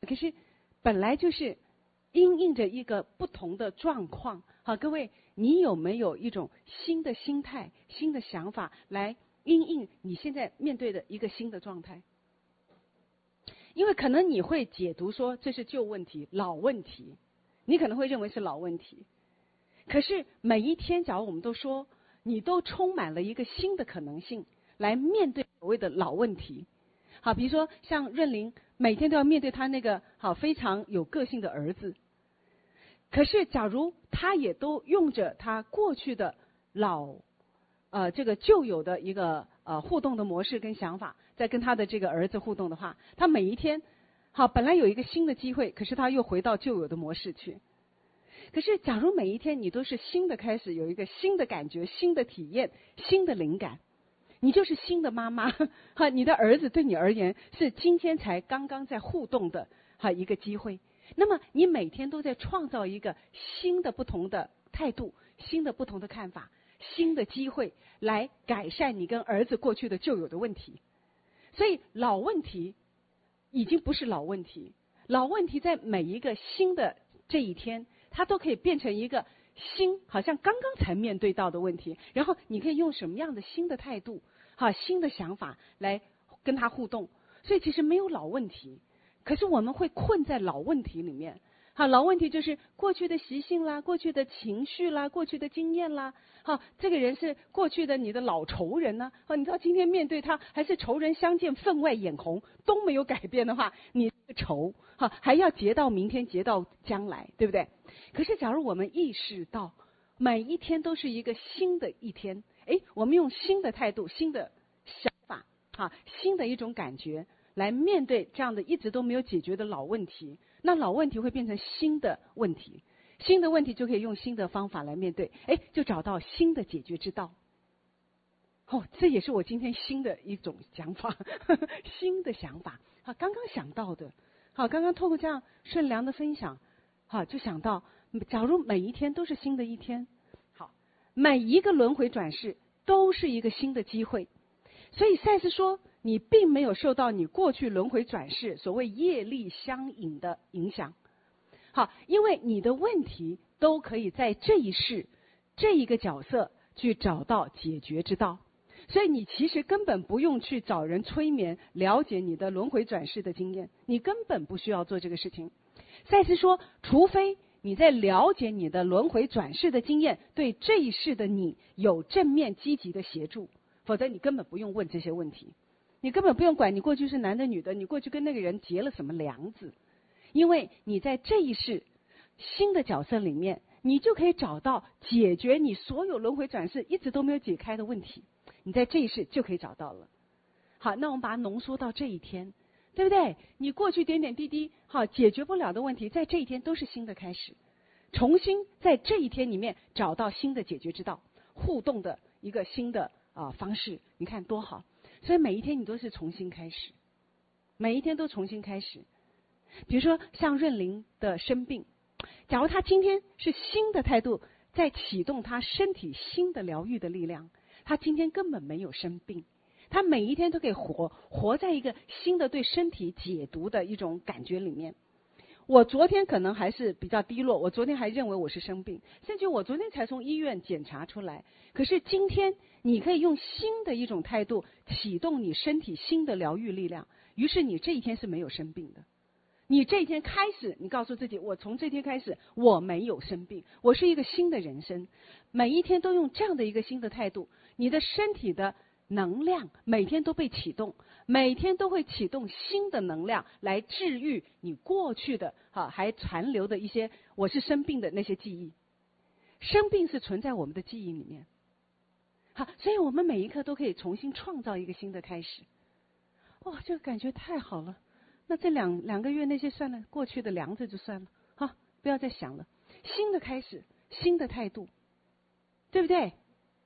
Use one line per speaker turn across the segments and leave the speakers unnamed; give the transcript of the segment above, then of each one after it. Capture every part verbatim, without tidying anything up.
可是本来就是因应着一个不同的状况。好，各位，你有没有一种新的心态、新的想法来因应你现在面对的一个新的状态？因为可能你会解读说这是旧问题、老问题，你可能会认为是老问题。可是每一天，假如我们都说你都充满了一个新的可能性来面对所谓的老问题。好，比如说像润玲每天都要面对他那个好非常有个性的儿子，可是假如他也都用着他过去的老呃这个旧有的一个呃互动的模式跟想法，在跟他的这个儿子互动的话，他每一天好本来有一个新的机会，可是他又回到旧有的模式去。可是假如每一天你都是新的开始，有一个新的感觉、新的体验、新的灵感，你就是新的妈妈哈，你的儿子对你而言是今天才刚刚在互动的哈一个机会。那么你每天都在创造一个新的不同的态度、新的不同的看法、新的机会，来改善你跟儿子过去的旧有的问题。所以老问题已经不是老问题，老问题在每一个新的这一天，它都可以变成一个新，好像刚刚才面对到的问题，然后你可以用什么样的新的态度、哈新的想法来跟他互动。所以其实没有老问题，可是我们会困在老问题里面。好，老问题就是过去的习性啦，过去的情绪啦，过去的经验啦。好，这个人是过去的你的老仇人呢、啊。你知道今天面对他还是仇人相见分外眼红，都没有改变的话，你这个仇好还要结到明天，结到将来，对不对？可是假如我们意识到每一天都是一个新的一天，哎，我们用新的态度、新的想法啊，新的一种感觉来面对这样的一直都没有解决的老问题，那老问题会变成新的问题，新的问题就可以用新的方法来面对，哎，就找到新的解决之道。哦，这也是我今天新的一种想法，呵呵新的想法，好，刚刚想到的，好，刚刚透过这样顺良的分享，好，就想到，假如每一天都是新的一天，好，每一个轮回转世都是一个新的机会。所以赛斯说，你并没有受到你过去轮回转世所谓业力相引的影响。好，因为你的问题都可以在这一世这一个角色去找到解决之道，所以你其实根本不用去找人催眠了解你的轮回转世的经验，你根本不需要做这个事情。赛斯说，除非你在了解你的轮回转世的经验对这一世的你有正面积极的协助，否则你根本不用问这些问题，你根本不用管你过去是男的女的，你过去跟那个人结了什么梁子，因为你在这一世新的角色里面，你就可以找到解决你所有轮回转世一直都没有解开的问题，你在这一世就可以找到了。好，那我们把它浓缩到这一天，对不对？你过去点点滴滴好解决不了的问题，在这一天都是新的开始，重新在这一天里面找到新的解决之道，互动的一个新的啊方式，你看多好。所以每一天你都是重新开始，每一天都重新开始。比如说像润玲的生病，假如他今天是新的态度在启动他身体新的疗愈的力量，他今天根本没有生病，他每一天都可以活活在一个新的对身体解读的一种感觉里面。我昨天可能还是比较低落，我昨天还认为我是生病，甚至我昨天才从医院检查出来，可是今天你可以用新的一种态度启动你身体新的疗愈力量，于是你这一天是没有生病的。你这一天开始，你告诉自己，我从这天开始我没有生病，我是一个新的人生。每一天都用这样的一个新的态度，你的身体的能量每天都被启动，每天都会启动新的能量来治愈你过去的哈还残留的一些我是生病的那些记忆。生病是存在我们的记忆里面，好，所以我们每一刻都可以重新创造一个新的开始。哇，这个感觉太好了。那这两两个月那些算了，过去的梁子就算了，好，不要再想了。新的开始，新的态度，对不对？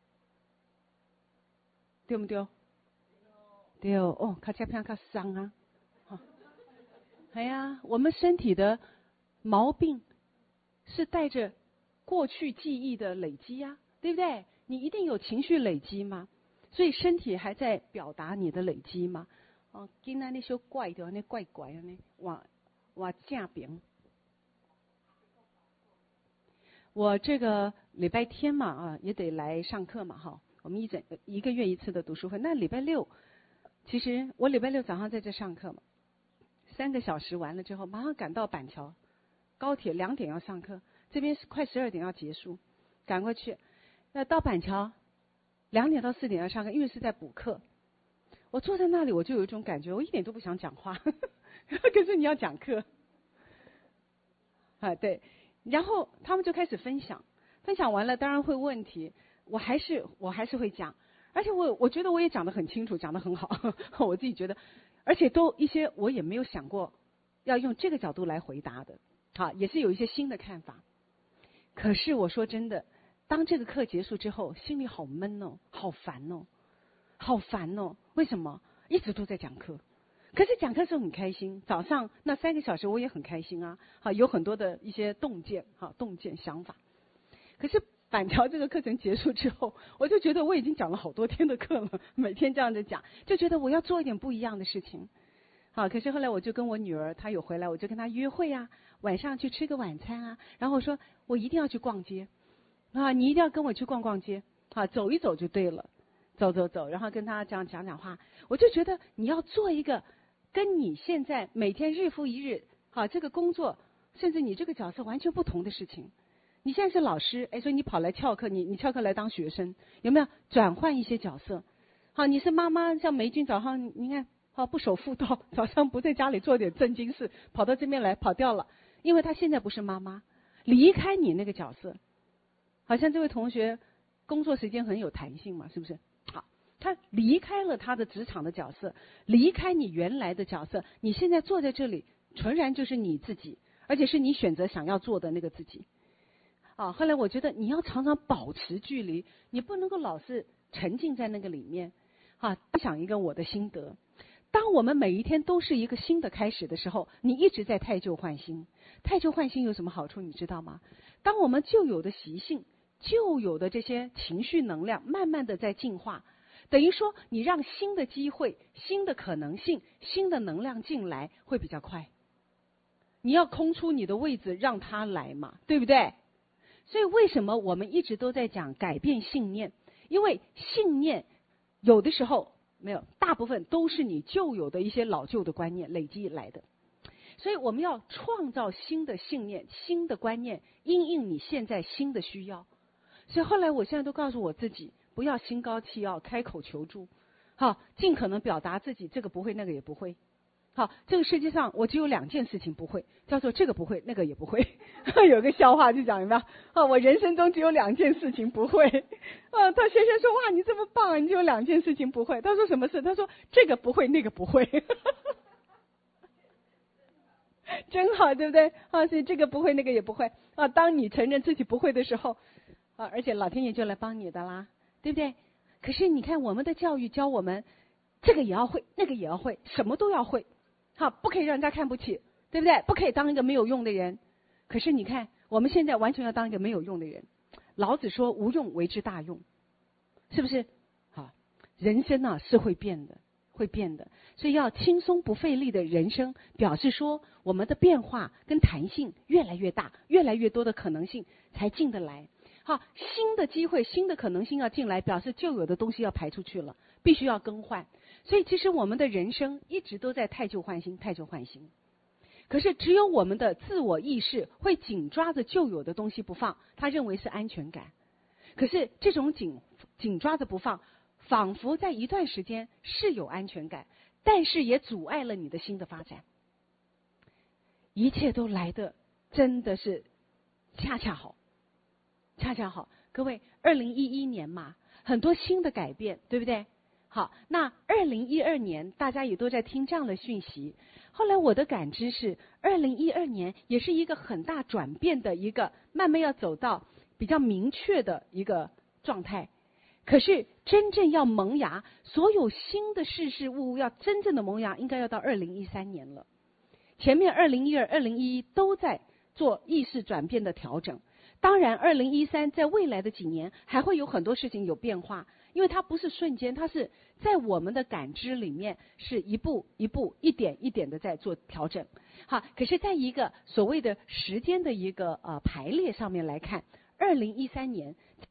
对不对？对哦，哦，卡加片卡伤啊，好，哎呀，我们身体的毛病是带着过去记忆的累积呀、啊，对不对？你一定有情绪累积嘛，所以身体还在表达你的累积嘛。哦，今天那些怪的，那怪怪的呢，哇， 哇架饼。我这个礼拜天嘛啊，也得来上课嘛哈。我们一整一个月一次的读书会，那礼拜六，其实我礼拜六早上在这上课嘛，三个小时完了之后，马上赶到板桥，高铁两点要上课，这边是快十二点要结束，赶过去。那到板桥，两点到四点要上课，因为是在补课。我坐在那里，我就有一种感觉，我一点都不想讲话，可是你要讲课，啊对，然后他们就开始分享，分享完了当然会问题，我还是我还是会讲，而且我我觉得我也讲得很清楚，讲得很好，我自己觉得，而且都一些我也没有想过要用这个角度来回答的，好，也是有一些新的看法。可是我说真的，当这个课结束之后，心里好闷哦，好烦哦，好烦哦。为什么？一直都在讲课，可是讲课的时候很开心，早上那三个小时我也很开心啊，好，有很多的一些洞见，好，洞见想法。可是板桥这个课程结束之后，我就觉得我已经讲了好多天的课了，每天这样子讲，就觉得我要做一点不一样的事情。好，可是后来我就跟我女儿，她有回来，我就跟她约会啊，晚上去吃个晚餐啊，然后我说我一定要去逛街啊，你一定要跟我去逛逛街，啊，走一走就对了，走走走，然后跟她这样讲讲话，我就觉得你要做一个跟你现在每天日复一日，好，这个工作甚至你这个角色完全不同的事情。你现在是老师，哎，所以你跑来翘课，你你翘课来当学生，有没有转换一些角色？好，你是妈妈，像梅君早上你看。好，不守妇道，早上不在家里做点正经事，跑到这边来跑掉了，因为他现在不是妈妈，离开你那个角色。好像这位同学工作时间很有弹性嘛，是不是？好，他离开了他的职场的角色，离开你原来的角色，你现在坐在这里，纯然就是你自己，而且是你选择想要做的那个自己。啊，后来我觉得你要常常保持距离，你不能够老是沉浸在那个里面。啊，分享一个我的心得。当我们每一天都是一个新的开始的时候，你一直在汰旧换新。汰旧换新有什么好处你知道吗？当我们旧有的习性、旧有的这些情绪能量慢慢的在进化，等于说你让新的机会、新的可能性、新的能量进来会比较快。你要空出你的位置让它来嘛，对不对？所以为什么我们一直都在讲改变信念？因为信念有的时候没有，大部分都是你旧有的一些老旧的观念累积来的，所以我们要创造新的信念、新的观念，因应你现在新的需要。所以后来我现在都告诉我自己，不要心高气傲，开口求助，好，尽可能表达自己这个不会，那个也不会。好，这个世界上我只有两件事情不会，叫做这个不会，那个也不会。有个笑话就讲，有没有？啊，我人生中只有两件事情不会。啊，他先生说，哇，你这么棒啊，你只有两件事情不会。他说什么事？他说这个不会，那个不会。真好，对不对？啊，所以这个不会，那个也不会。啊，当你承认自己不会的时候，啊，而且老天爷就来帮你的啦，对不对？可是你看，我们的教育教我们，这个也要会，那个也要会，什么都要会。好，不可以让人家看不起，对不对？不可以当一个没有用的人。可是你看，我们现在完全要当一个没有用的人。老子说无用为之大用，是不是？好，人生呢、啊、是会变的，会变的。所以要轻松不费力的人生，表示说我们的变化跟弹性越来越大，越来越多的可能性才进得来。好，新的机会、新的可能性要进来，表示旧有的东西要排出去了，必须要更换。所以其实我们的人生一直都在汰旧换新，汰旧换新。可是只有我们的自我意识会紧抓着旧有的东西不放，他认为是安全感。可是这种紧紧抓着不放，仿佛在一段时间是有安全感，但是也阻碍了你的新的发展。一切都来的真的是恰恰好，恰恰好。各位，二零一一年嘛，很多新的改变，对不对？好，那二零一二年大家也都在听这样的讯息。后来我的感知是，二零一二年也是一个很大转变的一个，慢慢要走到比较明确的一个状态。可是真正要萌芽，所有新的事事物物要真正的萌芽，应该要到二零一三年了。前面二零一二、二零一一都在做意识转变的调整。当然二零一三在未来的几年还会有很多事情有变化， 因为它不是瞬间，它是在我们的感知里面是一步一步、一点一点的在做调整。好，可是在一个所谓的时间的一个呃排列上面来看，二零一三年